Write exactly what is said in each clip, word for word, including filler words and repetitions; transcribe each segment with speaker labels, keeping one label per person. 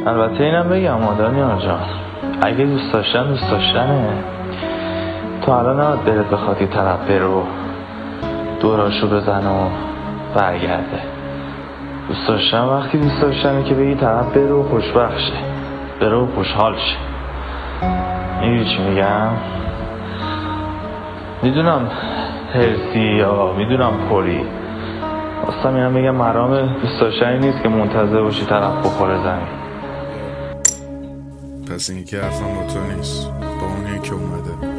Speaker 1: البته اینم بگم مادامیان جان، اگه دوست داشتن دوست داشتنه، تو الان نباید دلت بخواد یه طرف برو دوراشو بزن و برگرده. دوست داشتن وقتی دوست داشتنه که بگی طرف بره و خوشبخت شه، بره و خوشحال شه. میگی چی میگم؟ میدونم هرسی یا میدونم پری، اصلا میگم میگم مرام دوست داشتنی نیست که منتظر باشی طرف بخوره زمین.
Speaker 2: پس این که حرفم با تو نیست، با اونی که اومده.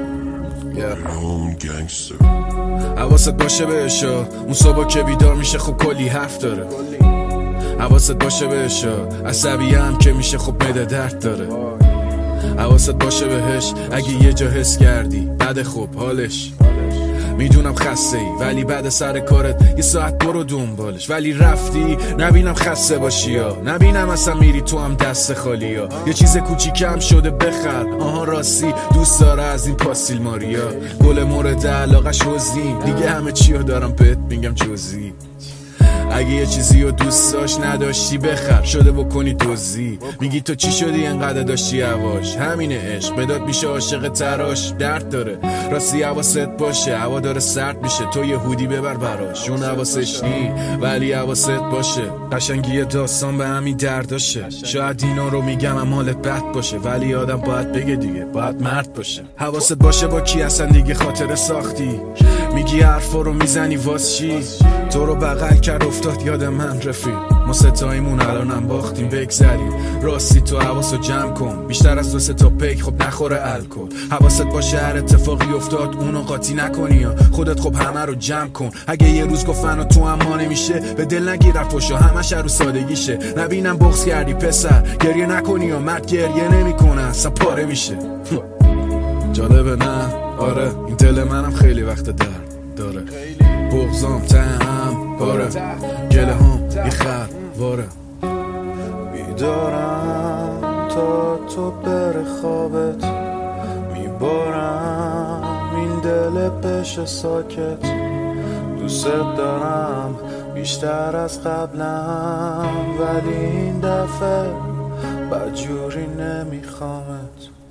Speaker 2: حواست باشه بهشا، اون صبح که بیدار میشه خب کلی حرف داره. حواست باشه بهشا، عصبی هم که میشه خب مده درد داره. حواست باشه بهش اگه یه جا حس کردی بعد خب حالش. میدونم خسته ای ولی بعد سر کارت یه ساعت برو دنبالش. ولی رفتی نبینم خسته باشی یا نبینم اصلا میری تو هم دست خالی یا یه چیز کوچیکم شده بخر. آها راستی دوست داره از این پاستیل ماریا، گل مورد علاقش حزنی، دیگه همه چیو دارم بهت میگم جزئی. اگه یه چیزی رو دوست داشت نداشتی بخر، شده بکنی دوزی. میگی تو چی شدی انقدر داشتی هواش، همینه عشق بداد میشه عاشق تراش. درد داره راستی حواست باشه، هوا داره سرد میشه، تو یه هودی ببر براش. اون حواسش نی ولی حواست باشه، قشنگی داستان به همین درداشه. شاید اینا رو میگم هم حالت بد باشه ولی آدم باید بگه دیگه، باید مرد باشه. حواست باشه با کی اصلا دیگه خاطره ساختی، میگی حرفا رو میزنی واس چی. تو رو بغل کرد افتاد یاد من رفیق، ما ستایمون الانم باختیم بگذریم. راستی تو حواسو جمع کن، بیشتر از دو سه تا پیک خب نخوره الکل. حواست باشه هر اتفاقی افتاد اونو قاطی نکنی یا خودت خب همه رو جمع کن. اگه یه روز گفتن و تو هم ما نمیشه، به دل نگیر رفوشا همش رو سادگیشه. نبینم بغض کردی پسر، گریه نکنی یا مرد گریه نمیکنه اصلا پاره میشه. جالبه نه؟ آره این دل منم خیلی وقت درد داره، بغضام تهم پاره، گله هم یه خر واره.
Speaker 3: بیدارم تا تو بره خوابت، میبارم این دل بشه ساکت. دوست دارم بیشتر از قبلم ولی این دفعه بدجوری نمیخوامت.